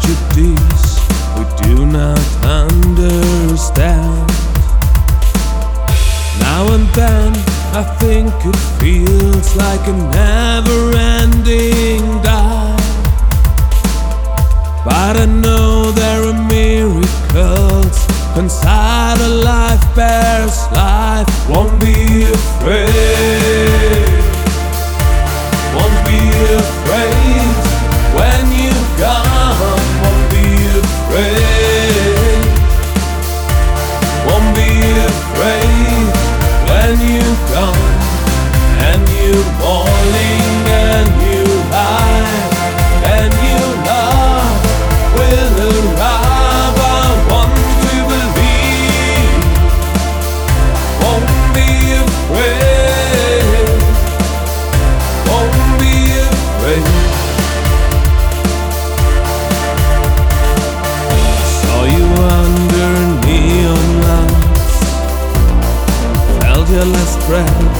tragedies we do not understand. Now and then I think it feels like a never-ending dive, but I know there are miracles inside a life bears life. Won't be afraid, won't be afraid when you come. Won't be afraid, won't be afraid when you come. And you morning and you light and you love will arrive. I want to believe. Won't be afraid, won't be afraid. Saw you under neon lights, felt your last breath,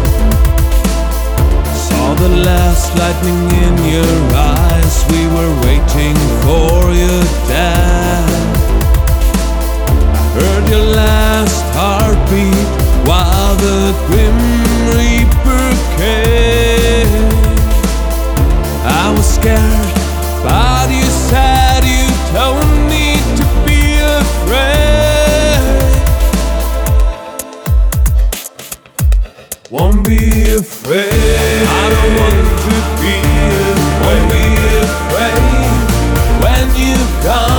saw the last lightning in your eyes. We were waiting for your death. Heard your last heartbeat while the Grim Reaper came. I was scared, but you said you don't need to be afraid. Won't be afraid, I don't want to be afraid. Won't be afraid when you come.